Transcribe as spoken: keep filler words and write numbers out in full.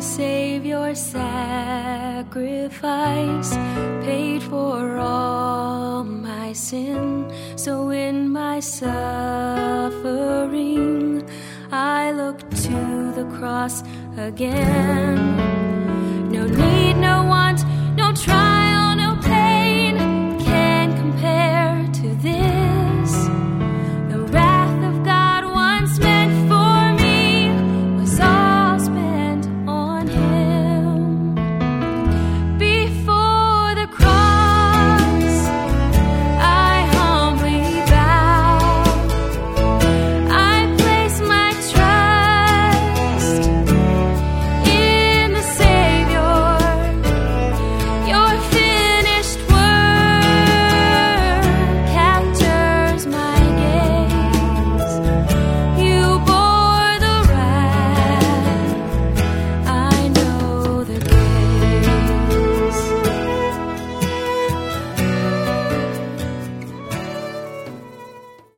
Savior's sacrifice paid for all my sin. So in my suffering, I look to the cross again. No need, no want,